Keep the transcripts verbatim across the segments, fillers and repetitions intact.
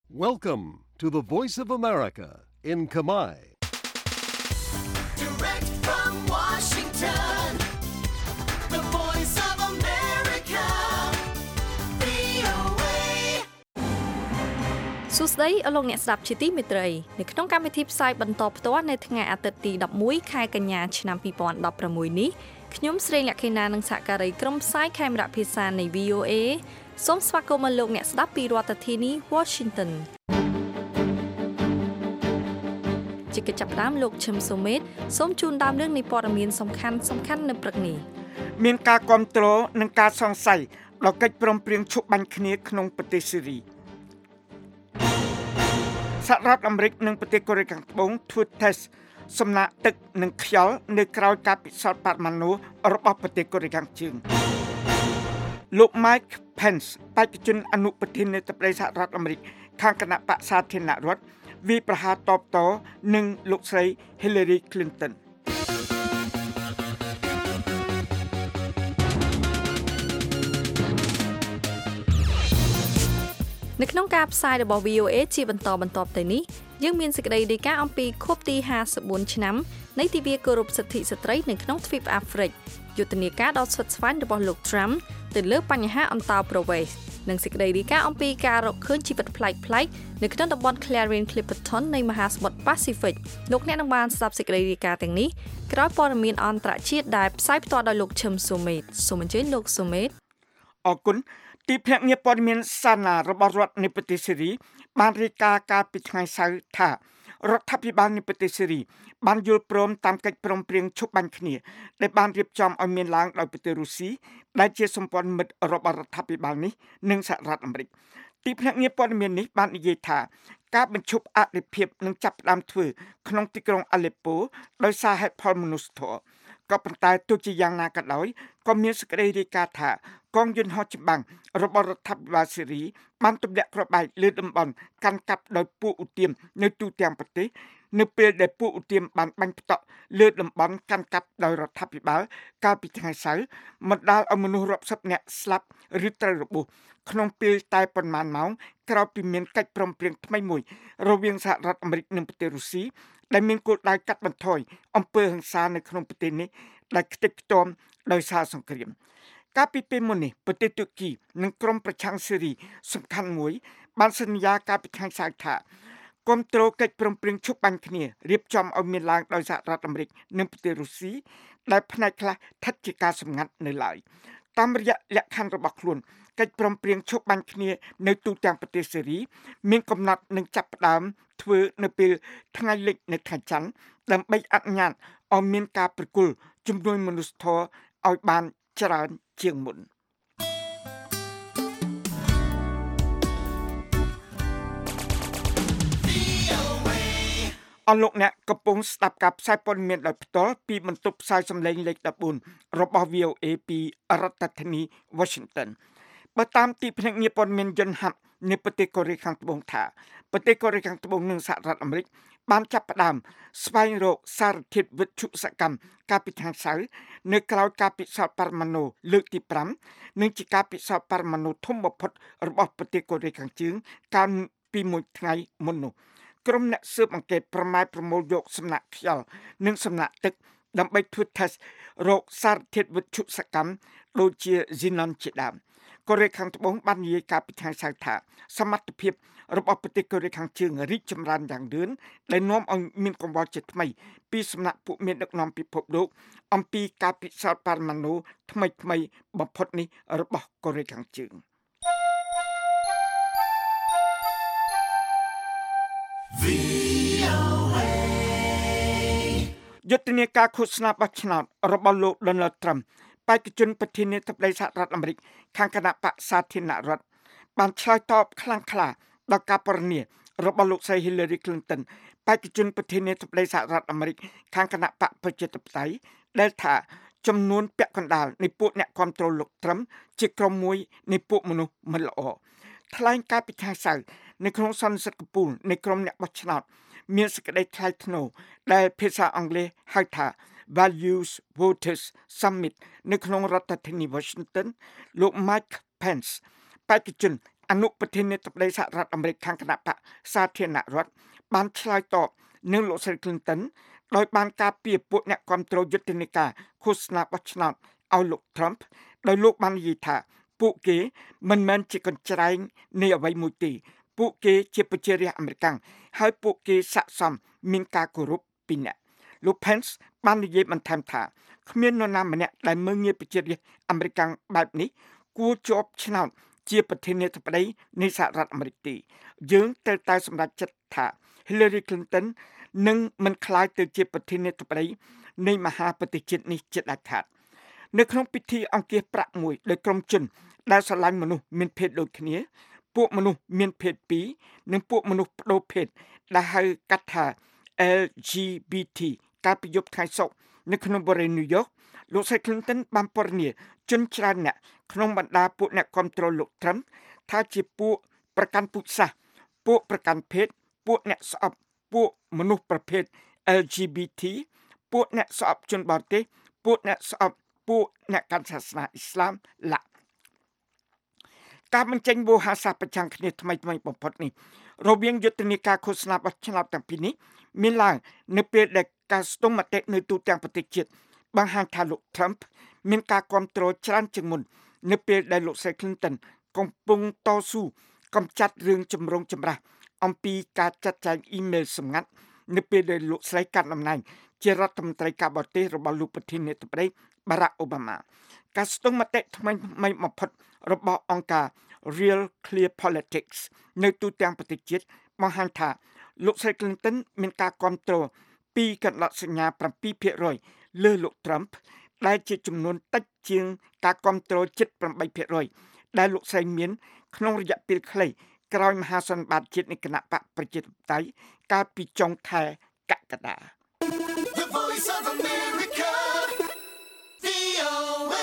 Welcome to the Voice of America in Khmer. Direct from Washington, the Voice of America, វី អូ เอសួស្តីអស់លោកអ្នកស្ដាប់ជាទីមេត្រីនៅក្នុងកម្មវិធីផ្សាយបន្តផ្ទាល់នៅថ្ងៃអាទិត្យទី11ខែកញ្ញាឆ្នាំពីរពាន់ដប់ប្រាំមួយនេះខ្ញុំស្រីលក្ខិណានិងសហការីក្រុមផ្សាយខេមរៈភាសានៃ វី អូ เอ សូមស្វាគមន៍លោកអ្នកស្ដាប់ពីរដ្ឋធានី Washington ជាកិច្ចចាប់ផ្ដើមលោកឈឹមសូមេតសូមជូនដើមរឿងនៃព័ត៌មានសំខាន់សំខាន់នៅព្រឹកនេះមានការគ្រប់គ្រងនិងការសង្ស័យដល់កិច្ចព្រមព្រៀងឈប់បាញ់គ្នាក្នុងប្រទេសស៊េរីសហរដ្ឋអាមេរិកនិងប្រទេសកូរ៉េខាងត្បូងធ្វើតេស្តសំណាក់ទឹកនិងខ្យល់នៅក្រៅការពិសោធន៍បរិមាណូរបស់ប្រទេសកូរ៉េខាងជើងលោក Mike Pence បេក្ខជនអនុប្រធានាធិបតីសហរដ្ឋអាមេរិកខាងគណៈបក្សសាធារណរដ្ឋវាប្រហារតបតនឹងលោកស្រី Hillary Clinton នៅក្នុងការផ្សាយរបស់ វី អូ เอ ជាបន្តបន្ទាប់ទៅនេះយើងមានសេចក្តីរាយការណ៍អំពីខួបទីห้าสิบสี่ឆ្នាំនៃទិវាគោរពសិទ្ធិស្ត្រីនៅក្នុងទ្វីបអាហ្វ្រិកយុទ្ធនាការដ៏ស្វិតស្វាញរបស់លោក Trump ទៅលើបញ្ហាអន្តោប្រវេសន៍និងសេចក្តីរាយការណ៍អំពីការរកឃើញជីវិតប្លែកៗនៅក្នុងតំបន់ Clarion Clipperton នៃមហាសមុទ្រ Pacific លោកអ្នកនឹងបានស្ដាប់សេចក្តីរាយការណ៍ទាំងនេះក្រោយព័ត៌មានអន្តរជាតិដែលផ្សាយផ្ទាល់ដោយលោកឈឹមសូមេតសូមអញ្ជើញលោកសូមេតអរគុណទីភ្នាក់ងារព័ត៌មានសាណារបស់រដ្ឋនៃប្រទេសស៊េរីបានរាយការណ៍កាលពីថ្ងៃសៅរ៍ថារដ្ឋាភិបាលនៃប្រទេសស៊េរីបានយល់ព្រមតាមកិច្ចព្រមព្រៀងឈប់បាញ់គ្នាដែលបានរៀបចំឲ្យមានឡើងដោយប្រទេសរុស្ស៊ីដែលជាសម្ព័ន្ធមិត្តរបស់រដ្ឋាភិបាលនេះនិងសហរដ្ឋអាមេរិកទីភ្នាក់ងារព័ត៌មាននេះបាននិយាយថាការបញ្ឈប់អធិភាពនឹងចាប់ផ្ដើមធ្វើក្នុងទីក្រុងអាឡេប៉ូដោយសារហេតុផលមនុស្សធម៌ក៏ប៉ុន្តែទោះជាយ៉ាងណាក៏ដោយក៏មានសេចក្តីរាយការណ៍ថាកងយន្តហោះចម្បាំងរបស់រដ្ឋាភិបាលស៊េរីបានទម្លាក់គ្រាប់បែកលើតំបន់កាន់កាប់ដោយពួកឧទាមនៅទូទាំងប្រទេសនៅពេលដែលពួកឧទាមបានបាញ់ផ្តក់លើតំបន់កាន់កាប់ដោយរដ្ឋាភិបាលកាលពីថ្ងៃសៅរ៍បណ្ដាលឲ្យមនុស្សរាប់សិបនាក់ស្លាប់ឬត្រូវរបួសក្នុងពេលតែប៉ុន្មានម៉ោងក្រោយពីមានកិច្ចព្រមព្រៀងថ្មីមួយរវាងសហរដ្ឋអាមេរិកនិងប្រទេសរុស្ស៊ីដែលមានគោលដៅកាត់បន្ថយអំពើហិង្សានៅក្នុងប្រទេសនេះដែលខ្ទេចខ្ទាំដោយសារសង្គ្រាមកាលពីពេលមុននេះប្រទេសទូគីនិងក្រុមប្រឆាំងស៊េរីសំខាន់មួយបានសន្យាកាលពីថ្ងៃសៅរ៍ថាគាំទ្រកិច្ចព្រមព្រៀងឈប់បាញ់គ្នារៀបចំឲ្យមានឡើងដោយសហរដ្ឋអាមេរិកនិងប្រទេសរុស្ស៊ីដែលផ្នែកខ្លះស្ថិតជាការសម្ងាត់នៅឡើយតាមរយៈលក្ខខណ្ឌរបស់ខ្លួនកិច្ចព្រមព្រៀងឈប់បាញ់គ្នានៅទូទាំងប្រទេសស៊េរីមានកំណត់នឹងចាប់ផ្ដើមធ្វើនៅពេលថ្ងៃលិចនៅថ្ងៃច័ន្ទដើម្បីអនុញ្ញាតឲ្យមានការប្រគល់ជំនួយមនុស្សធម៌ឲ្យបានច្រើនជាងមុនអស់លោកអ្នកកំពុងស្ដាប់ការផ្សាយព័ត៌មានដោយផ្ទាល់ពីបន្ទប់ផ្សាយសំឡេងលេខដប់បួនរបស់ វី អូ เอ ពីរដ្ឋធានី Washington បើតាមទីភ្នាក់ងារព័ត៌មានយន្តហ័ព្ទនៃប្រទេសកូរ៉េខាងត្បូងថាប្រទេសកូរ៉េខាងត្បូងនិងសហរដ្ឋអាមេរិកបានចាប់ផ្ដើមស្វែងរកសារធាតុវិទ្យុសកម្មកាលពីថ្ងៃសៅរ៍នៅក្រៅការពិសោធន៍បរិមាណូលើកទីប្រាំនិងជាការពិសោធន៍បរិមាណូធំបំផុតរបស់ប្រទេសកូរ៉េខាងជើងកាលពីមួយថ្ងៃមុននោះក្រុមអ្នកស៊ើបអង្កេតប្រម៉ែប្រមូលយកសំណាក់ខ្យល់និងសំណាក់ទឹកដើម្បីធ្វើតេស្តរកសារធាតុវិទ្យុសកម្មដូចជា Xenon ជាដើមកូរ៉េខាងត្បូងបាននិយាយកាលពីថ្ងៃសៅរ៍ថាសមត្ថភាពរបស់ប្រទេសកូរ៉េខាងជើងរីកចម្រើនយ៉ាងលឿនដែលនាំឲ្យមានកង្វល់ជាថ្មីពីសំណាក់ពួកមានដឹកនាំពិភពលោកអំពីការពិសោធន៍បរិមាណូថ្មីថ្មីបំផុតនេះរបស់កូរ៉េខាងជើងយុទ្ធនាការឃោសនាបោះឆ្នោតរបស់លោក Donald Trump បេក្ខជនប្រធានាធិបតីសហរដ្ឋអាមេរិកខាងគណៈបក្សសាធារណរដ្ឋបានឆ្លើយតបខ្លាំងក្លាដល់ការពរនីរបស់លោកស្រី Hillary Clinton បេក្ខជនប្រធានាធិបតីសហរដ្ឋអាមេរិកខាងគណៈបកប្រជាធិបតេយ្យដែលថាចំនួនពាក់កណ្ដាលនៃពួកអ្នកគ្រប់គ្រងលោក Trump ជាក្រុមមួយនៃពួកមនុស្សមិនល្អថ្លែងការពីថ្ងៃសៅរ៍នៅក្នុងសន្និសីទកំពូលនៃក្រុមអ្នកបោះឆ្នោតមានសេចក្តីថ្លៃថ្នូរដែលភាសាអង់គ្លេសហៅថា Values Voters Summit នៅក្នុងរដ្ឋធានី Washington លោក Mike Pence បេក្ខជនអនុប្រធានាធិបតីសហរដ្ឋអាមេរិកខាងគណៈបកសាធារណរដ្ឋបានឆ្លើយតបនឹងលោកស្រី Clinton ដោយបានការពារពួកអ្នកគ្រប់គ្រងយុទ្ធនាការឃោសនាបោះឆ្នោតឲ្យលោក Trump ដោយលោកបាននិយាយថាពួកគេមិនមែនជាកញ្ច្រែងនៃអ្វីមួយទេពួកគេជាប្រជារាស្ត្រអាមេរិកហើយពួកគេស័ក្តិសមមានការគោរពពីអ្នកលោក Pence បាននិយាយបន្ថែមថាគ្មាននរណាម្នាក់ដែលមើលងាយប្រជារាស្ត្រអាមេរិកបែបនេះគួរជាប់ឆ្នោតជាប្រធានាធិបតីនៃសហរដ្ឋអាមេរិកទេយើងត្រូវតែសម្រេចចិត្តថា Hillary Clinton នឹងមិនក្លាយទៅជាប្រធានាធិបតីនៃមហាប្រទេសជាតិនេះជាដាច់ខាតនៅក្នុងពិធីអង្គាសប្រាក់មួយដោយក្រុមជនដែលស្រឡាញ់មនុស្សមានភេទដូចគ្នាពួកមនុស្សមានភេទពីរនិងពួកមនុស្សប្ដូរភេទដែលហៅកាត់ថា L G B T កាលពីយប់ថ្ងៃសុក្រនៅក្នុងបរិយាកាស New York លោកស្រី Clinton បានពណ៌នាជនច្រើនអ្នកក្នុងបណ្ដាពួកអ្នកគ្រប់គ្រងលោក Trump ថាជាពួកប្រកាន់ពូជសាសន៍ពួកប្រកាន់ភេទពួកអ្នកស្អប់ពួកមនុស្សប្រភេទ L G B T ពួកអ្នកស្អប់ជនបរទេសពួកអ្នកស្អប់ពួកអ្នកកាន់សាសនាអ៊ីស្លាមឡាការបញ្ចេញវោហារសាស្ត្រប្រឆាំងគ្នាថ្មីថ្មីបំផុតនេះរវាងយុទ្ធនាការឃោសនាបោះឆ្នោតទាំងពីរនេះមានឡើងនៅពេលដែលការស្ទង់មតិនៅទូទាំងប្រទេសជាតិបង្ហាញថាលោក Trump មានការគាំទ្រច្រើនជាងមុននៅពេលដែលលោកស្រី Clinton កំពុងតស៊ូកម្ចាត់រឿងចម្រូងចម្រាសអំពីការចាត់ចែងអ៊ីមែលសម្ងាត់នៅពេលដែលលោកស្រីកាន់តំណែងជារដ្ឋមន្ត្រីការបរទេសរបស់លោកប្រធានាធិបតី Barack Obama ការស្ទង់មតិថ្មីថ្មីបំផុតរបស់អង្គការ Real Clear Politics នៅទូទាំងប្រទេសជាតិបង្ហាញថាលោកស្រី Clinton មានការគាំទ្រពីកន្លត់សញ្ញា 7% លើលោក Trump ដែលជាចំនួនតិចជាងការគាំទ្រ ជិត 8% ដែលលោកស្រីមានក្នុងរយៈពេលខ្លីក្រោយមហាសន្និបាតជាតិនៃគណៈបកប្រជាធិបតេយ្យកាលពីចុងខែកក្កដា The Voice of America, V O A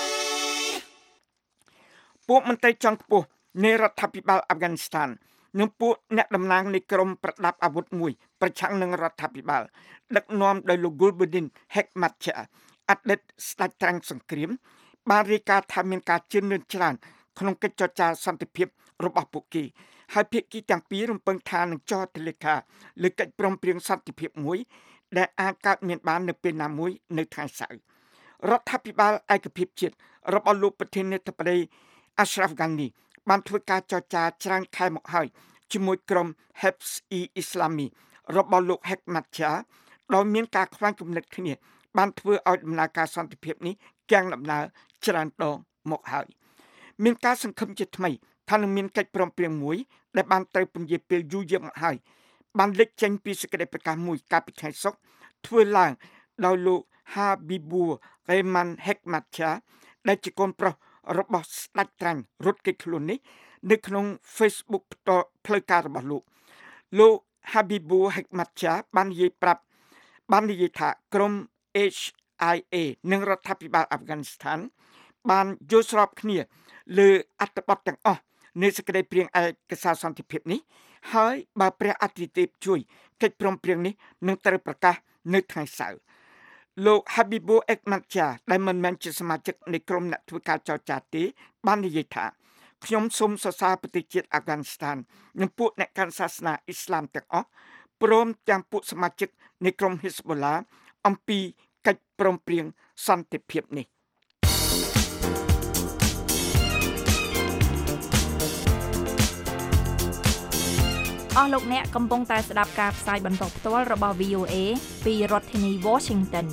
ពួកមន្ត្រីជាន់ខ្ពស់នៃរដ្ឋាភិបាលអាហ្វហ្គានីស្ថាននិងពួកអ្នកតំណាងនៃក្រុមប្រដាប់អាវុធមួយប្រឆាំងនឹងរដ្ឋាភិបាលដឹកនាំដោយលោក Gulbuddin Hekmatyar អតីតស្ដេចត្រាំងសង្គ្រាមបានរាយការណ៍ថាមានការជឿនលឿនច្រើនក្នុងកិច្ចចរចាសន្តិភាពរបស់ពួកគេហើយភាគីទាំងពីររំពឹងថានឹងចុះហត្ថលេខាលើកិច្ចព្រមព្រៀងសន្តិភាពមួយដែលអាចកើតមានបាននៅពេលណាមួយនៅថ្ងៃសៅរ៍រដ្ឋាភិបាលឯកភាពជាតិរបស់លោកប្រធានាធិបតី Ashraf Ghani បានធ្វើការចរចាច្រើនខែមកហើយជាមួយក្រុម Hezb-e-Islami របស់លោក Hekmatyar ដោយមានការខ្វែងគំនិតគ្នាបានធ្វើឲ្យដំណើរការសន្តិភាពនេះគាំងដំណើរច្រើនដងមកហើយមានការសង្ឃឹមជាថ្មីថានឹងមានកិច្ចព្រមព្រៀងមួយដែលបានត្រូវពន្យាពេលយូរយារមកហើយបានលេចចេញពីសេចក្តីប្រកាសមួយកាលពីថ្ងៃសុក្រធ្វើឡើងដោយលោក Habibur Rahman Hekmatyar ដែលជាកូនប្រុសរបស់ស្ដេចត្រាញ់រត់គេចខ្លួននេះនៅក្នុង Facebook ផ្លូវការរបស់លោកលោក Habibur Hekmatyar បាននិយាយប្រាប់បាននិយាយថាក្រុម H I A និងរដ្ឋាភិបាលអាហ្វហ្គានីស្ថានបានយល់ស្របគ្នាលើអត្ថបទទាំងអស់នៃសេចក្តីព្រាងឯកសារសន្តិភាពនេះហើយបើព្រះអធិទេពជួយកិច្ចព្រមព្រៀងនេះនឹងត្រូវប្រកាសនៅថ្ងៃសៅរ៍លោក Habibur Hekmatyar ដែលមិនមែនជាសមាជិកនៃក្រុមអ្នកធ្វើការចរចាទេបាននិយាយថាខ្ញុំសូមសរសើរប្រទេសជាតិអាហ្វហ្គានីស្ថាននិងពួកអ្នកកាន់សាសនាអ៊ីស្លាមទាំងអស់ព្រមទាំងពួកសមាជិកនៃក្រុម Hezbollah អំពីកិច្ចព្រមព្រៀងសន្តិភាពនេះអស់លោកអ្នកកំពុងតែស្ដាប់ការផ្សាយបន្តផ្ទាល់របស់ V O A ពីរដ្ឋធានី Washington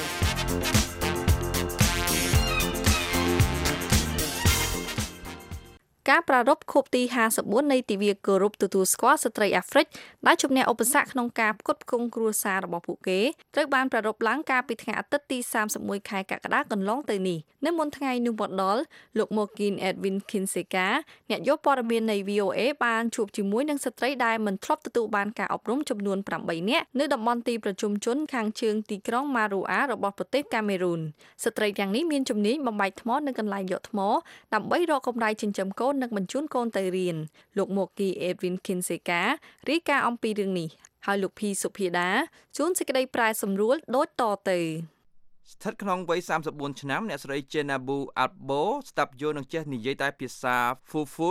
ការប្រារព្ធខួបទីห้าสิบbốnនៃទិវាគោរពទទួលស្គាល់ស្ត្រីអាហ្វ្រិកដែលជំនះឧបសគ្គក្នុងការផ្គត់ផ្គង់គ្រួសាររបស់ពួកគេត្រូវបានប្រារព្ធឡើងកាលពីថ្ងៃអាទិត្យទីសាមសិបមួយខែកក្កដាកន្លងទៅនេះនៅមុនថ្ងៃនោះមកដល់លោក Morgan Edwin Kinsiga អ្នកយកព័ត៌មាននៃ V O A បានជួបជាមួយនឹងស្ត្រីដែលមិនធ្លាប់ទទួលបានការអប់រំចំនួនប្រាំបីនាក់នៅតំបន់ទីប្រជុំជនខាងជើងទីក្រុង Maroua របស់ប្រទេសកាមេរូនស្ត្រីទាំងនេះមានជំនាញបំបែកថ្មនៅកន្លែងយកថ្មដើម្បីរកកម្រៃចិញ្ចឹមកូននិងបញ្ជូនកូនទៅរៀនលោក Morgan Edwin Kinsiga រាយការណ៍អំពីរឿងនេះហើយលោកភីសុភាដាជួនសេចក្តីប្រែសម្រួលដូចតទៅស្ថិតក្នុងវ័យសាមសិបបួនឆ្នាំអ្នកស្រី Jenabu Albo ស្ដាប់យល់នឹងចេះនិយាយតែភាសា Fulful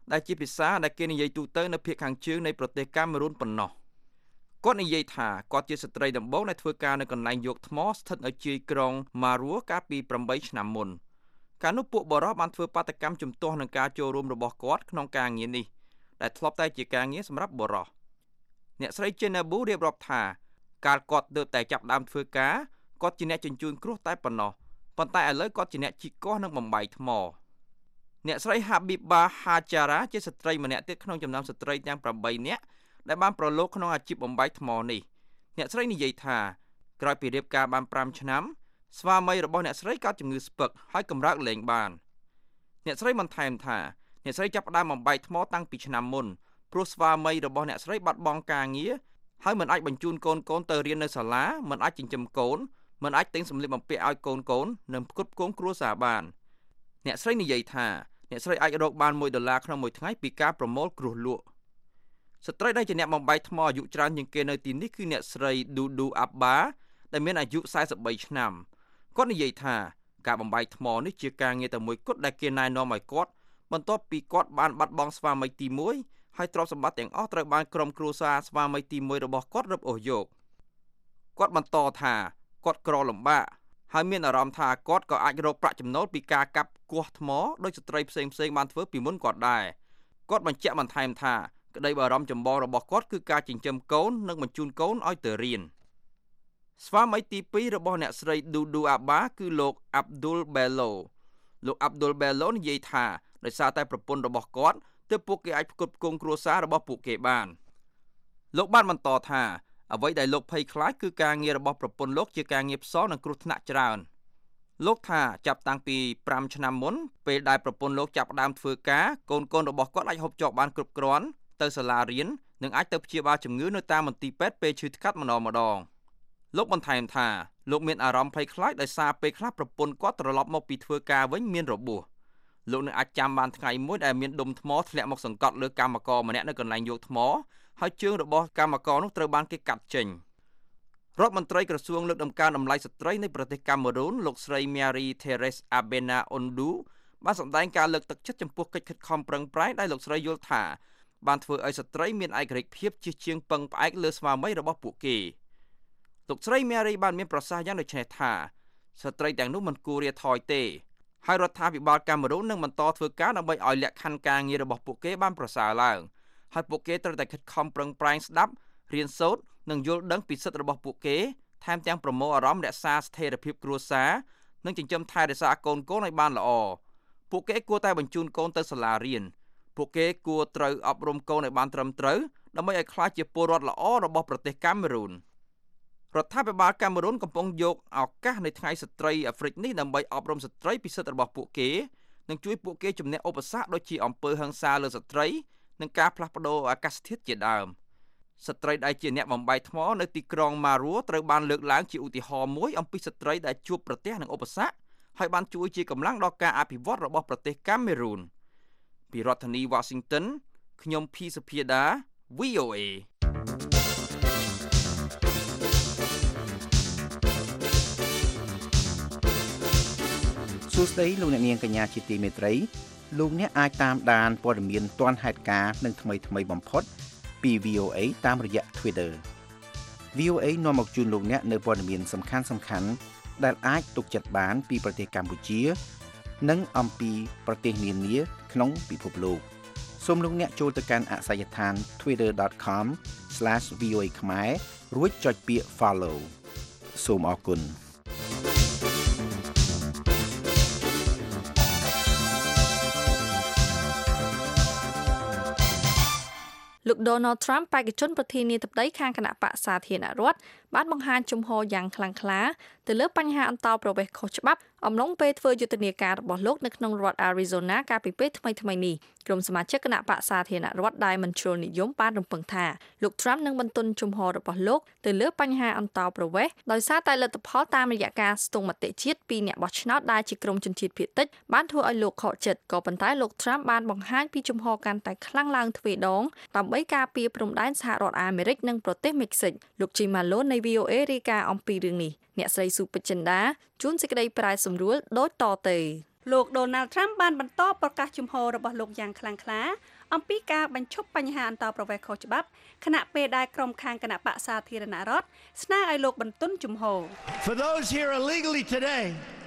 ដែលជាភាសាដែលគេនិយាយទូទៅនៅភាគខាងជើងនៃប្រទេសកាមេរូនប៉ុណ្ណោះគាត់និយាយថាគាត់ជាស្ត្រីដំបូងដែលធ្វើការនៅកន្លែងយកថ្មស្ថិតនៅជាយក្រុង Marua កាលពីeightឆ្នាំមុនកាលនោះពួកបរិសុទ្ធបានធ្វើបាតកម្មជំទាស់នឹងការចូលរួមរបស់គាត់ក្នុងការងារនេះដែលធ្លាប់តែជាការងារសម្រាប់បរិសុទ្ធអ្នកស្រី Jenabu រៀបរាប់ថាកាលគាត់ទើបតែចាប់ដើមធ្វើការគាត់ជាអ្នកជញ្ជូនគ្រោះតែប៉ុណ្ណោះប៉ុន្តែឥឡូវគាត់ជាអ្នកជីកកោះនិងបំបែកថ្មអ្នកស្រី Habibah Hajara ជាស្ត្រីម្នាក់ទៀតក្នុងចំណោមស្ត្រីទាំងeightនាក់ដែលបានប្រឡូកក្នុងអាជីពបំបែកថ្មនេះអ្នកស្រីនិយាយថាក្រោយពីរៀបការបានfiveឆ្នាំស្វាមីរបស់អ្នកស្រីកើតជំងឺស្ពឹកហើយកម្រើកលែងបានអ្នកស្រីបន្ថែមថាអ្នកស្រីចាប់ផ្ដើមបំបែកថ្មតាំងពីឆ្នាំមុនព្រោះស្វាមីរបស់អ្នកស្រីបាត់បង់ការងារហើយមិនអាចបញ្ជូនកូនកូនទៅរៀននៅសាលាមិនអាចចិញ្ចឹមកូនមិនអាចទិញសម្លៀកបំពាក់ឲ្យកូនកូននិងផ្គត់ផ្គង់គ្រួសារបានអ្នកស្រីនិយាយថាអ្នកស្រីអាចរកបានone dollarក្នុងមួយថ្ងៃពីការប្រមូលគ្រោះលក់ស្ត្រីដែលជាអ្នកបំបែកថ្មអាយុច្រើនជាងគេនៅទីនេះគឺអ្នកស្រី Dudu Abba ដែលមានអាយុforty-threeឆ្នាំគាត់និយាយថាការបំបែកថ្មនេះជាការងារតែមួយគត់ដែលគេណែនាំឲ្យគាត់បន្ទាប់ពីគាត់បានបាត់បង់ស្វាមីទីoneហើយទ្រព្យសម្បត្តិទាំងអស់ត្រូវបានក្រុមគ្រួសារស្វាមីទីoneរបស់គាត់រឹបអូសយកគាត់បន្តថាគាត់ក្រលំបាកហើយមានអារម្មណ៍ថាគាត់ក៏អាចរកប្រាក់ចំណូលពីការកាប់គាស់ថ្មដោយស្ត្រីផ្សេងៗបានធ្វើពីមុនគាត់ដែរគាត់បញ្ជាក់បន្ថែមថាក្តីបារម្ភចម្បងរបស់គាត់គឺការចិញ្ចឹមកូននិងបញ្ជូនកូនឲ្យទៅរៀនស្វាមីទីtwoរបស់អ្នកស្រី Dudu Abba គឺលោក Abdul Bello លោក Abdul Bello និយាយថាដោយសារតែប្រពន្ធរបស់គាត់ទើបពួកគេអាចផ្គត់ផ្គង់គ្រួសាររបស់ពួកគេបានលោកបានបន្តថាអ្វីដែលលោកភ័យខ្លាចគឺការងាររបស់ប្រពន្ធលោកជាការងារផ្សោតនិងគ្រោះថ្នាក់ច្រើនលោកថាចាប់តាំងពីfiveឆ្នាំមុនពេលដែលប្រពន្ធលោកចាប់ផ្ដើមធ្វើការកូនកូនរបស់គាត់អាចហូបចុកបានគ្រប់គ្រាន់ទៅសាលារៀននិងអាចទៅព្យាបាលជំងឺនៅតាមមន្ទីរពេទ្យពេលឈឺថ្កាត់ម្ដងម្ដងលោកបន្ថែមថាលោកមានអារម្មណ៍ភ័យខ្លាចដោយសារពេលខ្លះប្រពន្ធគាត់ត្រឡប់មកពីធ្វើការវិញមានរបួសលោកនឹងអាចចាំបានថ្ងៃមួយដែលមានដុំថ្មធ្លាក់មកសង្កត់លើកម្មករម្នាក់នៅកន្លែងយកថ្មហើយជើងរបស់កម្មករនោះត្រូវបានគេកាត់ចេញរដ្ឋមន្ត្រីក្រសួងលើកដំកើងតម្លៃស្ត្រីនៃប្រទេសកាមេរូនលោកស្រី Mary Therese Abena Ondu បានសម្ដែងការលើកទឹកចិត្តចំពោះកិច្ចខិតខំប្រឹងប្រែងដែលលោកស្រីយល់ថាបានធ្វើឲ្យស្ត្រីមានឯករាជ្យភាពជាជាងពឹងផ្អែកលើស្វាមីរបស់ពួកគេលោកស្រី Mary បានមានប្រសាសន៍យ៉ាងដូចនេះថាស្ត្រីទាំងនោះមិនគួររាថយទេហើយរដ្ឋាភិបាលកាមេរូននឹងបន្តធ្វើការដើម្បីឲ្យលក្ខខណ្ឌការងាររបស់ពួកគេបានប្រសើរឡើងហើយពួកគេត្រូវតែខិតខំប្រឹងប្រែងស្ដាប់រៀនសូត្រនិងយល់ដឹងពីសិទ្ធិរបស់ពួកគេថែមទាំងប្រមូលអារម្មណ៍រក្សាស្ថិរភាពគ្រួសារនិងចិញ្ចឹមថែរក្សាកូនកូនឲ្យបានល្អពួកគេគួរតែបញ្ជូនកូនទៅសាលារៀនពួកគេគួរត្រូវអប់រំកូនឲ្យបានត្រឹមត្រូវដើម្បីឲ្យក្លាយជាពលរដ្ឋល្អរបស់ប្រទេសកាមេរូនរដ្ឋាភិបាលកាមេរូនកំពុងយកឱកាសនៃថ្ងៃស្ត្រីអាហ្វ្រិកនេះដើម្បីអប់រំស្ត្រីពីសិទ្ធិរបស់ពួកគេនិងជួយពួកគេជំនះឧបសគ្គដូចជាអំពើហិង្សាលើស្ត្រីនិងការផ្លាស់ប្ដូរអាកាសធាតុជាដើមស្ត្រីដែលជាអ្នកបំបែកថ្មនៅទីក្រុង Marua ត្រូវបានលើកឡើងជាឧទាហរណ៍មួយអំពីស្ត្រីដែលជួបប្រទះនឹងឧបសគ្គហើយបានជួយជាកម្លាំងដល់ការអភិវឌ្ឍរបស់ប្រទេសកាមេរូនពីរដ្ឋធានី Washington ខ្ញុំភីសុភាដា V O A សួស្តីលោកអ្នកនាងកញ្ញាជាទីមេត្រីលោកអ្នកអាចតាមដានព័ត៌មានទាន់ហេតុការណ៍និងថ្មីថ្មីបំផុតពី V O A តាមរយៈ Twitter V O A នាំមកជូនលោកអ្នកនៅព័ត៌មានសំខាន់សំខាន់ដែលអាចទុកចិត្តបានពីប្រទេសកម្ពុជានិងអំពីប្រទេសនានាក្នុងពិភពលោកសូមលោកអ្នកចូលទៅកាន់អាសយដ្ឋាន twitter dot com slash v o a ខ្មែររួចចុចពាក្យ follow សូមអរគុណលោក Donald Trump បេក្ខជនប្រធានាធិបតីខាងគណៈបក្សសាធារណរដ្ឋបានបង្ហាញជំហរយ៉ាងខ្លាំងក្លាទៅលើបញ្ហាអន្តោប្រវេសន៍ខុសច្បាប់អំឡុងពេលធ្វើយុទ្ធនាការរបស់លោកនៅក្នុងរដ្ឋ Arizona កាលពីពេលថ្មីៗនេះក្រុមសមាជិកគណៈបក្សសាធារណរដ្ឋដែលមិនជ្រុលនិយមបានរំពឹងថាលោក Trump នឹងបន្ទន់ជំហររបស់លោកទៅលើបញ្ហាអន្តោប្រវេសន៍ដោយសារតែលទ្ធផលតាមរយៈការស្ទង់មតិជាតិពីអ្នកបោះឆ្នោតដែលជាក្រុមជនជាតិភាគតិចបានធ្វើឲ្យលោកខកចិត្តក៏ប៉ុន្តែលោក Trump បានបង្ហាញពីជំហរកាន់តែខ្លាំងឡើងទ្វេដងដើម្បីការពារព្រំដែនសហរដ្ឋអាមេរិកនិងប្រទេសមិចស៊ិកលោក Jim Malone នៃ V O A រាយការណ៍អំពីរឿងនេះអ្នកស្រីស៊ូពេជ្រចិន្តាជួនសេចក្តីប្រែសម្រួលដូចតទៅលោក Donald Trump បានបន្តប្រកាសជំហររបស់លោកយ៉ាងខ្លាំងក្លាអំពីការបញ្ឈប់បញ្ហាអន្តោប្រវេសន៍ខុសច្បាប់ខណៈពេលដែលក្រុមខាងគណៈបក្សសាធារណរដ្ឋស្នើឲ្យលោកបន្ទន់ជំហរ For those here illegally today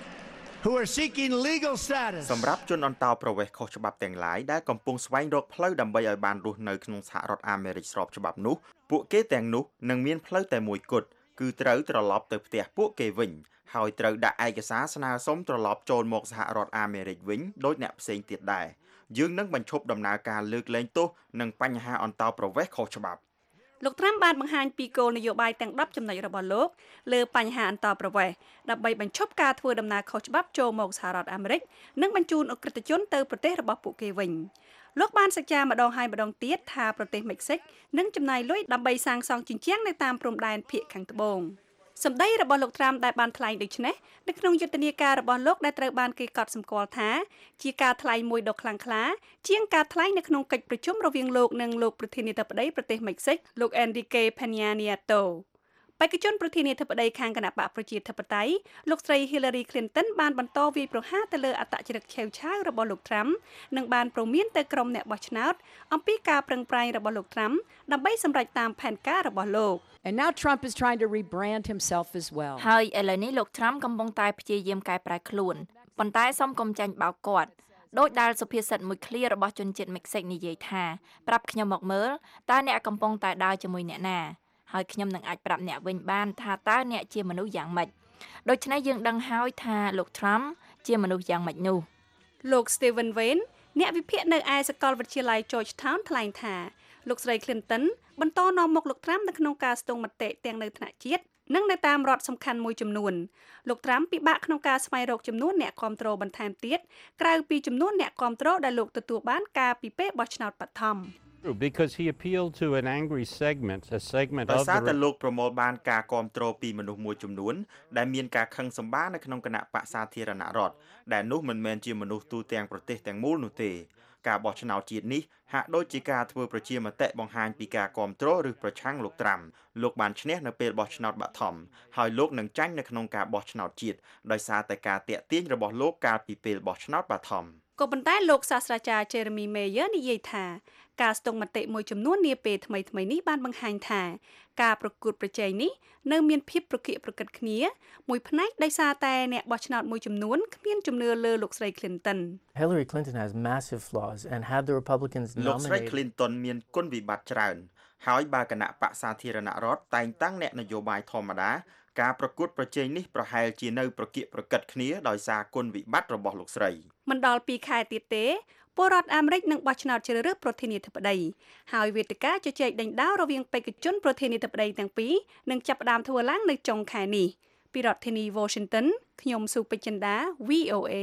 who are seeking legal status សម្រាប់ជនអន្តោប្រវេសន៍ខុសច្បាប់ទាំងឡាយដែលកំពុងស្វែងរកផ្លូវដើម្បីឲ្យបានរស់នៅក្នុងសហរដ្ឋអាមេរិកស្របច្បាប់នោះពួកគេទាំងនោះនឹងមានផ្លូវតែមួយគត់គឺត្រូវត្រឡប់ទៅផ្ទះពួកគេវិញហើយត្រូវដាក់ឯកសារស្នើសុំត្រឡប់ចូលមកសហរដ្ឋអាមេរិកវិញដោយអ្នកផ្សេងទៀតដែរយើងនឹងបញ្ឈប់ដំណើរការលើកលែងទោសនិងបញ្ហាអន្តោប្រវេសន៍ខុសច្បាប់លោកត្រាំបានបង្ហាញពីគោលនយោបាយទាំងដប់ចំណុចរបស់លោកលើបញ្ហាអន្តោប្រវេសន៍ដើម្បីបញ្ឈប់ការធ្វើដំណើរខុសច្បាប់ចូលមកសហរដ្ឋអាមេរិកនិងបញ្ជូនអក្រិតជនទៅប្រទេសរបស់ពួកគេវិញលោកបានសច្ចាម្ដងហើយម្ដងទៀតថាប្រទេសមិចស៊ិកនឹងចំណាយលុយដើម្បីសាងសង់ជញ្ជាំងនៅតាមព្រំដែនភាគខាងត្បូងសម្ដីរបស់លោកត្រាំដែលបានថ្លែងដូចនេះនៅក្នុងយុទ្ធនាការរបស់លោកដែលត្រូវបានគេកត់សម្គាល់ថាជាការថ្លែងមួយដ៏ខ្លាំងក្លាជាងការថ្លែងនៅក្នុងកិច្ចប្រជុំរវាងលោកនិងលោកប្រធានាធិបតីប្រទេសមិចស៊ិកលោក Enrique Peña Nieto បេក្ខជនប្រធានាធិបតីខាងគណៈបកប្រជាធិបតេយ្យលោកស្រី Hillary Clinton បានបន្តវាយប្រហារទៅលើអត្តចរិតឆេវឆាវរបស់លោកត្រាំនិងបានព្រមានទៅក្រុមអ្នកបោះឆ្នោតអំពីការប្រឹងប្រែងរបស់លោកត្រាំដើម្បីសម្រេចតាមផែនការរបស់លោក And now Trump is trying to rebrand himself as well. ហើយឥឡូវនេះលោកត្រាំកំពុងតែព្យាយាមកែប្រែខ្លួនប៉ុន្តែសូមកុំចាញ់បោកគាត់ដោយដែលសុភាសិតមួយឃ្លារបស់ជនជាតិមិចស៊ិកនិយាយថាប្រាប់ខ្ញុំមកមើលតើអ្នកកំពុងតែដើរជាមួយអ្នកណាហើយខ្ញុំនឹងអាចប្រាប់អ្នកវិញបានថាតើអ្នកជាមនុស្សយ៉ាងម៉េចដូច្នេះយើងដឹងហើយថាលោកត្រាំជាមនុស្សយ៉ាងម៉េចនោះលោក Stephen Wayne អ្នកវិភាគនៅឯសាកលវិទ្យាល័យ Georgetown ថ្លែងថាលោកស្រី Clinton បន្តនាំមុខលោកត្រាំនៅក្នុងការស្ទង់មតិទាំងនៅថ្នាក់ជាតិនិងនៅតាមរដ្ឋសំខាន់មួយចំនួនលោកត្រាំពិបាកក្នុងការស្វែងរកចំនួនអ្នកគាំទ្របន្ថែមទៀតក្រៅពីចំនួនអ្នកគាំទ្រដែលលោកទទួលបានកាលពីពេលបោះឆ្នោតបឋម Because he appealed to an angry segment, a segment of the ដោយសារតែលោកប្រមូលបានការគាំទ្រពីមនុស្សមួយចំនួនដែលមានការខឹងសម្បារនៅក្នុងគណៈបក្សសាធារណរដ្ឋដែលនោះមិនមែនជាមនុស្សទូទាំងប្រទេសទាំងមូលនោះទេការបោះឆ្នោតជាតិនេះហាក់ដូចជាការធ្វើប្រជាមតិបង្ហាញពីការគាំទ្រឬប្រឆាំងលោកត្រាំលោកបានឈ្នះនៅពេលបោះឆ្នោតបឋមហើយលោកនឹងចាញ់នៅក្នុងការបោះឆ្នោតជាតិដោយសារតែការតាក់ទាញរបស់លោកកាលពីពេលបោះឆ្នោតបឋមក៏ប៉ុន្តែលោកសាស្ត្រាចារ្យ Jeremy Mayer និយាយថាការស្ទង់មតិមួយចំនួននាពេលថ្មីៗនេះបានបង្ហាញថាការប្រកួតប្រជែងនេះនៅមានភាពប្រកៀកប្រកិតគ្នាមួយផ្នែកដោយសារតែអ្នកបោះឆ្នោតមួយចំនួនគ្មានជំនឿលើលោកស្រី Clinton Hillary Clinton has massive flaws and had the Republicans nominated លោកស្រី Clinton មានគុណវិបត្តិច្រើនហើយបើគណៈបក្សសាធារណរដ្ឋតែងតាំងអ្នកនយោបាយធម្មតាការប្រកួតប្រជែងនេះប្រហែលជានៅប្រកៀកប្រកិតគ្នាដោយសារគុណវិបត្តិរបស់លោកស្រីមិនដល់ពីខែទៀតទេពលរដ្ឋអាមេរិកនឹងបោះឆ្នោតជ្រើសរើសប្រធានាធិបតីហើយវេទិកាជជែកដេញដោលរវាងបេក្ខជនប្រធានាធិបតីទាំងពីរនឹងចាប់ផ្ដើមធ្វើឡើងនៅចុងខែនេះពីរដ្ឋធានី Washington ខ្ញុំសុពេជ្រចិន្តា V O A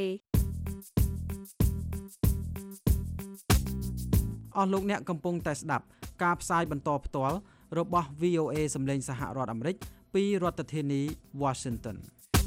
អស់លោកអ្នកកំពុងតែស្ដាប់ការផ្សាយបន្តផ្ទាល់របស់ V O A សម្លេងសហរដ្ឋអាមេរិកពីរដ្ឋធានី Washington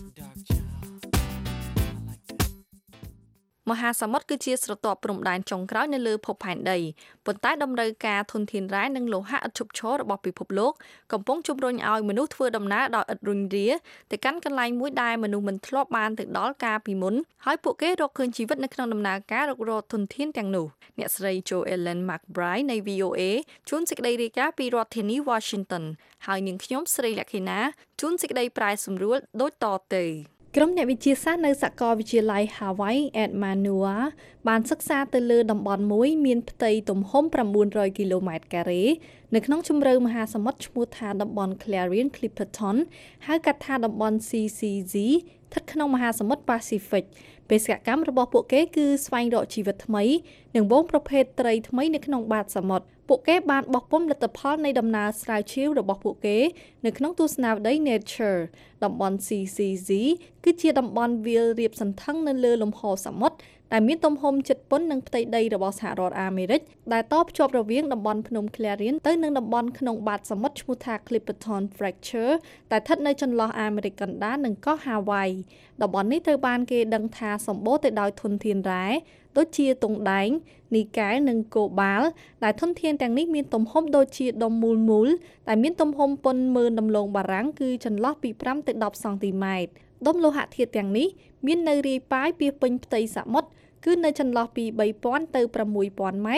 មហាសមុទ្រគឺជាស្រទាប់ព្រំដែនចុងក្រោយនៅលើភពផែនដីប៉ុន្តែតម្រូវការធនធានរ៉ែនិងលោហៈឥតឈប់ឈររបស់ពិភពលោកកំពុងជំរុញឲ្យមនុស្សធ្វើដំណើរដោយឥតរុញរាទៅកាន់កន្លែងមួយដែលមនុស្សមិនធ្លាប់បានទៅដល់កាលពីមុនហើយពួកគេរកឃើញជីវិតនៅក្នុងដំណើរការរុករកធនធានទាំងនោះអ្នកស្រី Joellen McBride នៃ V O A ជួនសេចក្តីរាយការណ៍ពីរដ្ឋធានី Washington ហើយនាងខ្ញុំស្រីលក្ខិណាជួនសេចក្តីប្រែសម្រួលដូចតទៅក្រុមអ្នកវិទ្យាសាស្ត្រនៅសាកលវិទ្យាល័យ Hawaii at Manoa បានសិក្សាទៅលើតំបន់មួយមានផ្ទៃទំហំ៩រយគីឡូម៉ែត្រការ៉េនៅក្នុងជម្រៅមហាសមុទ្រឈ្មោះថាតំបន់ Clarion Clipperton ហៅកាត់ថាតំបន់ C C Z ស្ថិតក្នុងមហាសមុទ្រ Pacific បេសកកម្មរបស់ពួកគេគឺស្វែងរកជីវិតថ្មីនិងវងប្រភេទត្រីថ្មីនៅក្នុងបាតសមុទ្រពួកគេបានបោះពុម្ពលទ្ធផលនៃដំណើរស្រាវជ្រាវរបស់ពួកគេនៅក្នុងទស្សនាវដ្តី Nature តំបន់ C C Z គឺជាតំបន់វាលរាបសន្ធឹងនៅលើលំហសមុទ្រដែលមានទំហំជិតប៉ុននឹងផ្ទៃដីរបស់សហរដ្ឋអាមេរិកដែលតភ្ជាប់រវាងតំបន់ភ្នំ Clarion ទៅនឹងតំបន់ក្នុងបាតសមុទ្រឈ្មោះថា Clipperton Fracture ដែលស្ថិតនៅចន្លោះអាមេរិកកណ្ដាលនិងកោះ Hawaii តំបន់នេះត្រូវបានគេដឹងថាសម្បូរទៅដោយធនធានរ៉ែដូចជាទង់ដែងនីកែលនិងកូបាល់ដែលធនធានទាំងនេះមានទំហំដូចជាដុំមូលមូលដែលមានទំហំប៉ុនមើលដំឡូងបារាំងគឺចន្លោះពីប្រាំទៅដប់សង់ទីម៉ែត្រដុំលោហៈធាតុទាំងនេះមាននៅរាយប៉ាយពាសពេញផ្ទៃសមុទ្រគឺនៅចន្លោះពីបីពាន់ទៅប្រាំមួយពាន់ម៉ែត្រ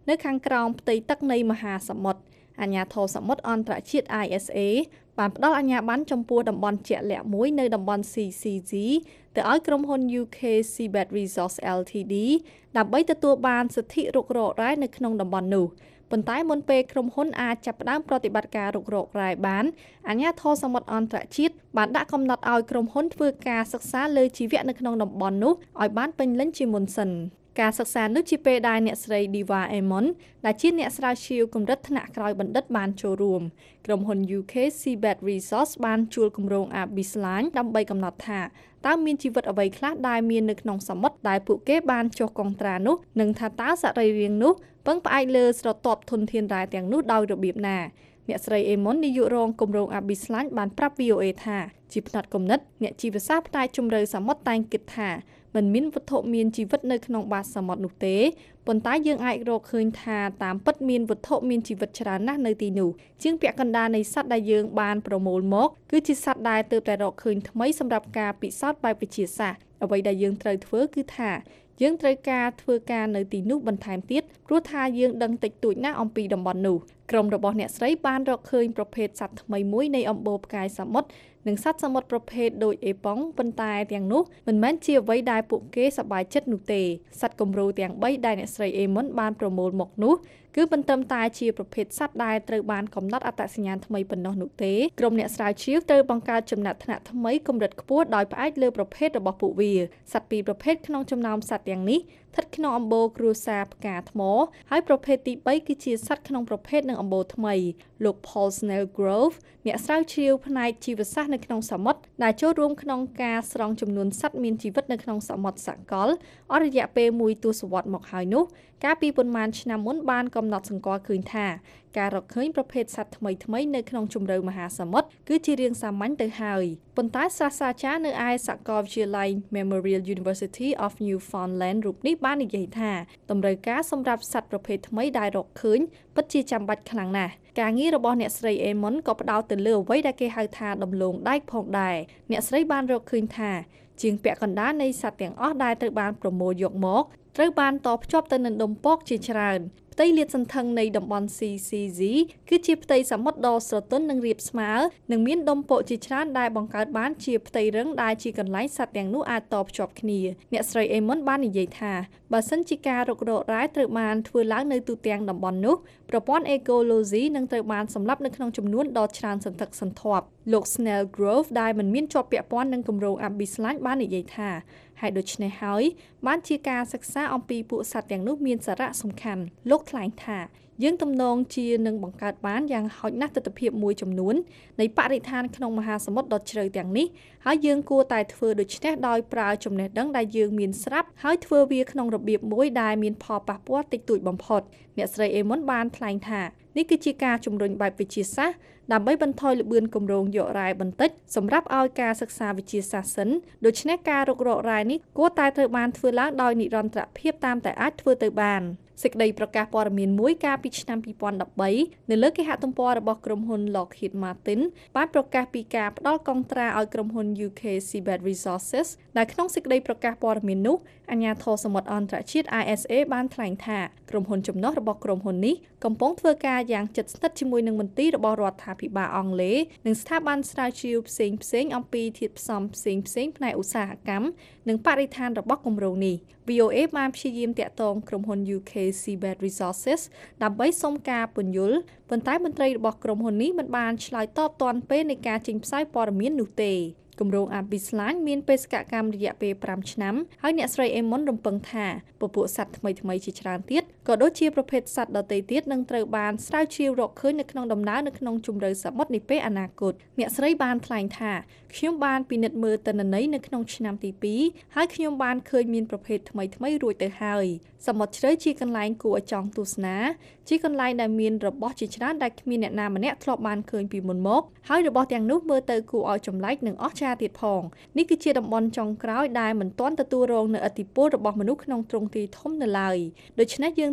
នៅខាងក្រោមផ្ទៃទឹកនៃមហាសមុទ្រអាជ្ញាធរសមុទ្រអន្តរជាតិ I S A បានផ្ដល់អាជ្ញាប័ណ្ណចំពោះតំបន់ជាក់លាក់មួយនៅតំបន់ C C G ទៅឲ្យក្រុមហ៊ុន U K Seabed Resources Ltd ដើម្បីទទួលបានសិទ្ធិរុករករ៉ែនៅក្នុងតំបន់នោះប៉ុន្តែមុនពេលក្រុមហ៊ុនអាចចាប់ផ្ដើមប្រតិបត្តិការរុករករ៉ែបានអាជ្ញាធរសមុទ្រអន្តរជាតិបានដាក់កំណត់ឲ្យក្រុមហ៊ុនធ្វើការសិក្សាលើជីវៈនៅក្នុងតំបន់នោះឲ្យបានពេញលេញជាមុនសិនការសិក្សានេះជាពេលដែលអ្នកស្រី Diva Amon ដែលជាអ្នកស្រាវជ្រាវកម្រិតថ្នាក់ក្រោយបណ្ឌិតបានចូលរួមក្រុមហ៊ុន U K Seabed Resources បានជួលគម្រោង Abyssline ដើម្បីកំណត់ថាតើមានជីវិតអ្វីខ្លះដែលមាននៅក្នុងសមុទ្រដែលពួកគេបានចុះកងត្រានោះនិងថាតើសរីរាង្គនោះពឹងផ្អែកលើស្រទាប់ធនធានរ៉ែទាំងនោះដោយរបៀបណាអ្នកស្រី Amon នាយករងគម្រោង Abyssline បានប្រាប់ V O A ថាជាផ្នែកគំនិតអ្នកជីវសាស្ត្រផ្នែកជម្រៅសមុទ្រតែងគិតថាមិនមានវត្ថុមានជីវិតនៅក្នុងបាតសមុទ្រនោះទេប៉ុន្តែយើងអាចរកឃើញថាតាមពិតមានវត្ថុមានជីវិតច្រើនណាស់នៅទីនោះជាងពាក់កណ្ដាលនៃសត្វដែលយើងបានប្រមូលមកគឺជាសត្វដែលទើបតែរកឃើញថ្មីសម្រាប់ការពិសោធន៍បែបវិទ្យាសាស្ត្រអ្វីដែលយើងត្រូវធ្វើគឺថាយើងត្រូវការធ្វើការនៅទីនោះបន្ថែមទៀតព្រោះថាយើងដឹងតិចតួចណាស់អំពីតំបន់នោះក្រុមរបស់អ្នកស្រីបានរកឃើញប្រភេទសត្វថ្មីមួយនៃអំបូរផ្កាយសមុទ្រនិងសត្វសមុទ្រប្រភេទដូចអេប៉ុងប៉ុន្តែទាំងនោះមិនមែនជាអ្វីដែលពួកគេសប្បាយចិត្តនោះទេសត្វគំរូទាំងបីដែលអ្នកស្រី Amon បានប្រមូលមកនោះគឺមិនត្រឹមតែជាប្រភេទសត្វដែលត្រូវបានកំណត់អត្តសញ្ញាណថ្មីប៉ុណ្ណោះនោះទេក្រុមអ្នកស្រាវជ្រាវត្រូវបង្កើតចំណាត់ថ្នាក់ថ្មីកម្រិតខ្ពស់ដោយផ្អែកលើប្រភេទរបស់ពួកវាសត្វពីរប្រភេទក្នុងចំណោមសត្វទាំងនេះស្ថិតក្នុងអំបូរគ្រួសារផ្កាថ្មហើយប្រភេទទីបីគឺជាសត្វក្នុងប្រភេទនឹងអំបូរថ្មីលោក Paul Snellgrove អ្នកស្រាវជ្រាវផ្នែកជីវសាស្ត្រនៅក្នុងសមុទ្រដែលចូលរួមក្នុងការស្រង់ចំនួនសត្វមានជីវិតនៅក្នុងសមុទ្រសកលអស់រយៈពេលមួយទសវត្សរ៍មកហើយនោះកាលពីប៉ុន្មានឆ្នាំមុនបានកំណត់សម្គាល់ឃើញថាការរកឃើញប្រភេទសត្វថ្មីថ្មីនៅក្នុងជម្រៅមហាសមុទ្រគឺជារឿងសាមញ្ញទៅហើយប៉ុន្តែសាស្ត្រាចារ្យនៅឯសាកលវិទ្យាល័យ Memorial University of Newfoundland រូបនេះបាននិយាយថាតម្រូវការសម្រាប់សត្វប្រភេទថ្មីដែលរកឃើញពិតជាចាំបាច់ខ្លាំងណាស់ការងាររបស់អ្នកស្រី Amon ក៏ផ្ដោតទៅលើអ្វីដែលគេហៅថាដំឡូងដែកផងដែរអ្នកស្រីបានរកឃើញថាជាងពាក់កណ្ដាលនៃសត្វទាំងអស់ដែលត្រូវបានប្រមូលយកមកត្រូវបានតភ្ជាប់ទៅនឹងដុំពកជាច្រើនផ្ទៃលាតសន្ធឹងនៃតំបន់ C C G គឺជាផ្ទៃសមុទ្រដ៏ស្រទន់និងរាបស្មើនិងមានដុំពកជាច្រើនដែលបង្កើតបានជាផ្ទៃរឹងដែលជាកន្លែងសត្វទាំងនោះអាចតភ្ជាប់គ្នាអ្នកស្រី Amon បាននិយាយថាបើសិនជាការរុករករ៉ែត្រូវបានធ្វើឡើងនៅទូទាំងតំបន់នោះប្រព័ន្ធអេកូឡូស៊ីនឹងត្រូវបានសម្លាប់នៅក្នុងចំនួនដ៏ច្រើនសន្ធឹកសន្ធាប់លោក Snellgrove ដែលមិនមានជាប់ពាក់ព័ន្ធនឹងគម្រោង Abyssline បាននិយាយថាហើយដូច្នេះហើយបានជាការសិក្សាអំពីពួកសត្វទាំងនោះមានសារៈសំខាន់លោកថ្លែងថាយើងទំនងជានឹងបង្កើតបានយ៉ាងហោចណាស់ទិដ្ឋភាពមួយចំនួននៃបរិស្ថានក្នុងមហាសមុទ្រដ៏ជ្រៅទាំងនេះហើយយើងគួរតែធ្វើដូច្នេះដោយប្រើចំណេះដឹងដែលយើងមានស្រាប់ហើយធ្វើវាក្នុងរបៀបមួយដែលមានផលប៉ះពាល់តិចតួចបំផុតអ្នកស្រី Amon បានថ្លែងថានេះគឺជាការជំរុញបែបវិទ្យាសាស្ត្រដើម្បីបន្ថយល្បឿនគម្រោងយករ៉ែបន្តិចសម្រាប់ឲ្យការសិក្សាវិទ្យាសាស្ត្រសិនដូច្នេះការរុករករ៉ែនេះគួរតែត្រូវបានធ្វើឡើងដោយនិរន្តរភាពតាមតែអាចធ្វើទៅបានសេចក្តីប្រកាសព័ត៌មានមួយកាលពីឆ្នាំពីរពាន់ដប់បីនៅលើគេហទំព័ររបស់ក្រុមហ៊ុន Lockheed Martin បានប្រកាសពីការផ្ដល់កងត្រាឲ្យក្រុមហ៊ុន U K Seabed Resources ដែលក្នុងសេចក្តីប្រកាសព័ត៌មាននោះអាជ្ញាធរសមុទ្រអន្តរជាតិ I S A បានថ្លែងថាក្រុមហ៊ុនចំណុះរបស់ក្រុមហ៊ុននេះកំពុងធ្វើការយ៉ាងជិតស្និទ្ធជាមួយនឹងមន្ទីររបស់រដ្ឋាភិបាលអង់គ្លេសនិងស្ថាប័នស្រាវជ្រាវផ្សេងផ្សេងអំពីធាតុផ្សំផ្សេងផ្សេងផ្នែកឧស្សាហកម្មនិងបរិស្ថានរបស់គម្រោងនេះ V O A បានព្យាយាមតាក់ទងក្រុមហ៊ុន U K Seabed Resources ដើម្បីសុំការពន្យល់ប៉ុន្តែមន្ត្រីរបស់ក្រុមហ៊ុននេះមិនបានឆ្លើយតបទាន់ពេលនៃការចេញផ្សាយព័ត៌មាននោះទេគម្រោង Abyssline មានបេសកកម្មរយៈពេលប្រាំឆ្នាំហើយអ្នកស្រី Amon រំពឹងថាពពួកសត្វថ្មីៗជាច្រើនទៀតក៏ដូចជាប្រភេទសត្វដទៃទៀតនឹងត្រូវបានស្រាវជ្រាវរកឃើញនៅក្នុងដំណើរនៅក្នុងជម្រៅសមុទ្រនាពេលអនាគតអ្នកស្រីបានថ្លែងថាខ្ញុំបានពិនិត្យមើលទិន្នន័យនៅក្នុងឆ្នាំទីពីរហើយខ្ញុំបានឃើញមានប្រភេទថ្មីៗរួចទៅហើយសមុទ្រជ្រៅជាកន្លែងគួរឲ្យចង់ទស្សនាជាកន្លែងដែលមានរបស់ជាច្រើនដែលគ្មានអ្នកណាម្នាក់ធ្លាប់បានឃើញពីមុនមកហើយរបស់ទាំងនោះមើលទៅគួរឲ្យចម្លែកនិងអស្ចារ្យទៀតផងនេះគឺជាតំបន់ចុងក្រោយដែលមិនទាន់ទទួលរងនូវឥទ្ធិពលរបស់មនុស្សក្នុងទ្រង់ទ្រាយធំនៅឡើយដូច្នេះយើង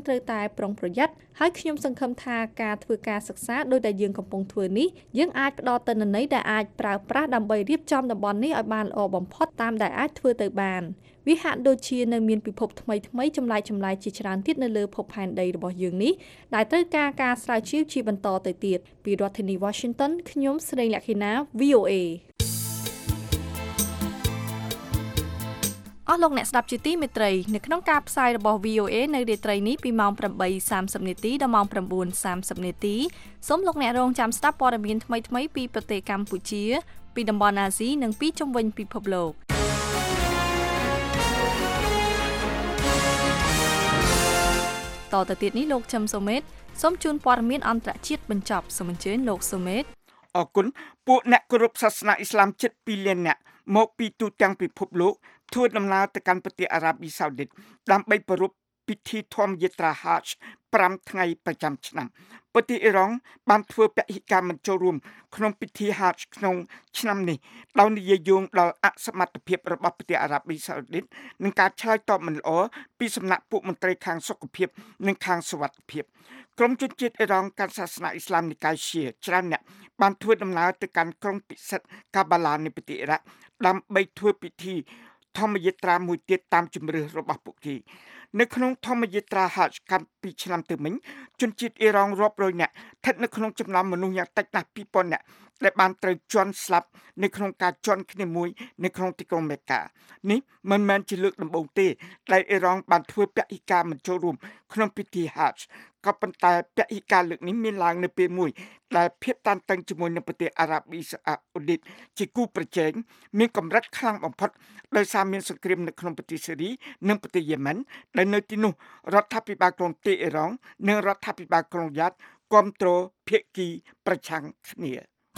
ត្រូវតែប្រុងប្រយ័ត្នហើយខ្ញុំសង្ឃឹមថាការធ្វើការសិក្សាដោយដែលយើងកំពុងធ្វើនេះយើងអាចផ្ដល់ទិន្នន័យដែលអាចប្រើប្រាស់ដើម្បីរៀបចំតំបន់នេះឲ្យបានល្អបំផុតតាមដែលអាចធ្វើទៅបានវាហាក់ដូចជានៅមានពិភពថ្មីថ្មីចម្លែកចម្លែកជាច្រើនទៀតនៅលើភពផែនដីរបស់យើងនេះដែលត្រូវការការស្រាវជ្រាវជាបន្តទៅទៀតពីរដ្ឋធានី Washington ខ្ញុំស្រីលក្ខិណា V O A អស់លោកអ្នកស្ដាប់ជាទីមេត្រីនៅក្នុងការផ្សាយរបស់ V O A នៅរាត្រីនេះពីម៉ោង ប្រាំបីសាមសិប នាទីដល់ម៉ោង ប្រាំបួនសាមសិប នាទីសូមលោកអ្នករងចាំស្ដាប់ព័ត៌មានថ្មីៗពីប្រទេសកម្ពុជាពីតំបន់អាស៊ីនិងពីជុំវិញពិភពលោកតទៅទៀតនេះលោកជឹមសូមេតសូមជូនព័ត៌មានអន្តរជាតិបញ្ចប់សូមអញ្ជើញលោកសូមេតអរគុណពួកអ្នកគោរពសាសនាអ៊ីស្លាមជិតពីរលាននាក់មកពីទូទាំងពិភពលោកធ្វើដំណើរទៅកាន់ប្រទេសអារ៉ាប៊ីសាអូឌីតដើម្បីប្រារព្ធពិធីធម្មយាត្រា Hajj ប្រាំថ្ងៃប្រចាំឆ្នាំប្រទេសអ៊ីរ៉ង់បានធ្វើពហិការមិនចូលរួមក្នុងពិធី Hajj ក្នុងឆ្នាំនេះដោយនិយាយយោងដល់អសមត្ថភាពរបស់ប្រទេសអារ៉ាប៊ីសាអូឌីតនិងការឆ្លើយតបមិនល្អពីសំណាក់ពួកមន្ត្រីខាងសុខភាពនិងខាងសុវត្ថិភាពក្រុមជនជាតិអ៊ីរ៉ង់កាន់សាសនាអ៊ីស្លាមនិកាយ Shia ច្រើនអ្នកបានធ្វើដំណើរទៅកាន់ក្រុងពិសិដ្ឋកាបាឡានៃប្រទេសអ៊ីរ៉ាក់ដើម្បីធ្វើពិធីធម្មយាត្រាមួយទៀតតាមជំរឿសរបស់ពួកគេនៅក្នុងធម្មយាត្រា Hajj កាលពីឆ្នាំទៅមិញជនជាតិអ៊ីរ៉ង់រាប់រយនាក់ស្ថិតនៅក្នុងចំណោមមនុស្សយ៉ាងតិចណាស់ពីរពាន់នាក់ដែលបានត្រូវជន់ស្លាប់នៅក្នុងការជន់គ្នាមួយនៅក្នុងទីក្រុងមេកានេះមិនមែនជាលើកដំបូងទេដែលអ៊ីរ៉ង់បានធ្វើពហិការមិនចូលរួមក្នុងពិធី Hajj ក៏ប៉ុន្តែពហិការលើកនេះមានឡើងនៅពេលមួយដែលភាពតានតឹងជាមួយនឹងប្រទេសអារ៉ាប៊ីសាអូឌីតជាគូប្រជែងមានកម្រិតខ្លាំងបំផុតដោយសារមានសង្គ្រាមនៅក្នុងប្រទេសសេរីនិងប្រទេសយេម៉ែនដែលនៅទីនោះរដ្ឋាភិបាលក្រុងតេអ៊ីរ៉ង់និងរដ្ឋាភិបាលក្រុងយ៉ាតគាំទ្រភាគីប្រឆាំងគ្នា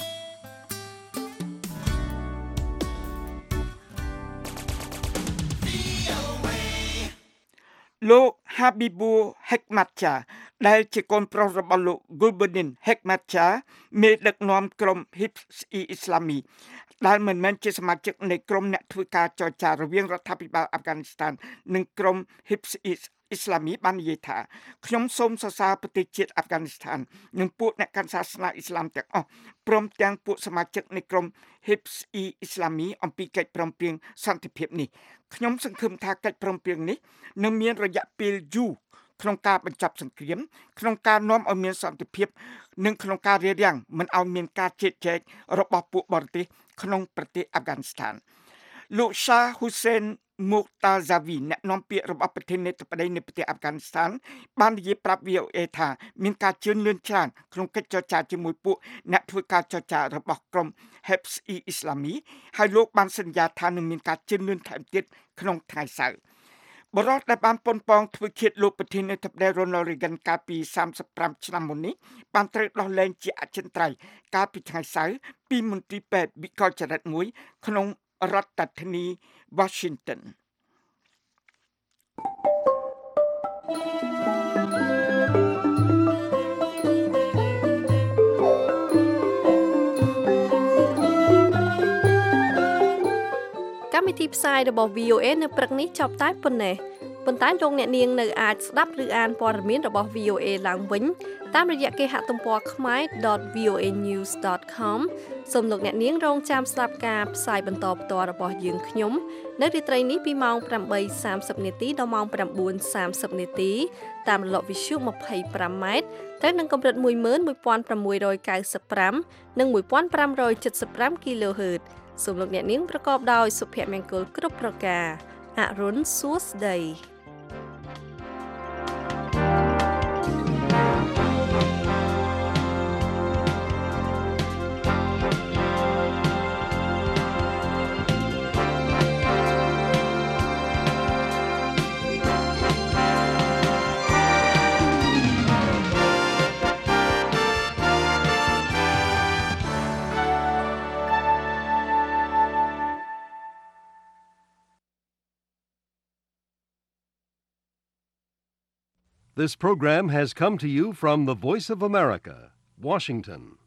លោក Habibur Hekmatyar ដែលជាកូនប្រុសរបស់លោក Gulbuddin Hekmatyar មេដឹកនាំក្រុម Hizb Islami ដែលមិនមែនជាសមាជិកនៃក្រុមអ្នកធ្វើការចរចារវាងរដ្ឋាភិបាលអាហ្វហ្គានីស្ថាននិងក្រុម Hizb Islami បាននិយាយថាខ្ញុំសូមសរសើរប្រទេសជាតិអាហ្វហ្គានីស្ថាននិងពួកអ្នកកាន់សាសនាអ៊ីស្លាមទាំងអស់ព្រមទាំងពួកសមាជិកនៃក្រុម Hizb Islami អំពីកិច្ចព្រមព្រៀងសន្តិភាពនេះខ្ញុំសង្ឃឹមថាកិច្ចព្រមព្រៀងនេះនឹងមានរយៈពេលយូរក្នុងការបញ្ចប់សង្គ្រាមក្នុងការនាំឲ្យមានសន្តិភាពនិងក្នុងការរារាំងមិនឲ្យមានការជិតចែករបស់ពួកបរទេសក្នុងប្រទេសអាហ្វហ្គានីស្ថានលោក Shah Hussain Muqtazawi អ្នកនាំពាក្យរបស់ប្រធានាធិបតីនៃប្រទេសអាហ្វហ្គានីស្ថានបាននិយាយប្រាប់ V O A ថាមានការជឿនលឿនច្រើនក្នុងកិច្ចចរចាជាមួយពួកអ្នកធ្វើការចរចារបស់ក្រុម Hizb Islami ហើយលោកបានសន្យាថានឹងមានការជឿនលឿនថែមទៀតក្នុងថ្ងៃសៅរ៍បរិបទដែលបានប៉ុនប៉ងធ្វើឃាតលោកប្រធានាធិបតី Ronald Reagan កាលពីសាមសិបប្រាំឆ្នាំមុននេះបានត្រូវដោះលែងជាអចិន្ត្រៃយ៍កាលពីថ្ងៃសៅរ៍ពីមន្ទីរពេទ្យវិកលចរិតមួយក្នុងរដ្ឋធានី Washington កម្មវិធីផ្សាយរបស់ V O A នៅព្រឹកនេះចប់តែប៉ុណ្ណេះប៉ុន្តែលោកអ្នកនាងនៅអាចស្ដាប់ឬអានព័ត៌មានរបស់ V O A ឡើងវិញតាមរយៈគេហទំព័រ khmae dot voa news dot com សូមលោកអ្នកនាងរងចាំស្ដាប់ការផ្សាយបន្តផ្ទាល់របស់យើងខ្ញុំនៅរាត្រីនេះពីម៉ោង ប្រាំបីសាមសិប នាទីដល់ម៉ោង ប្រាំបួនសាមសិប នាទីតាមរលកវិទ្យុ ម្ភៃប្រាំម៉ែត្រទៅនឹងកម្រិត មួយម៉ឺនមួយពាន់ប្រាំមួយរយកៅសិបប្រាំ និង មួយពាន់ប្រាំរយចិតសិបប្រាំ គីឡូហឺតសូមលោកអ្នកនាងប្រកបដោយសុភមង្គលគ្រប់ប្រការអរុនសួស្ដី This program has come to you from the Voice of America, Washington.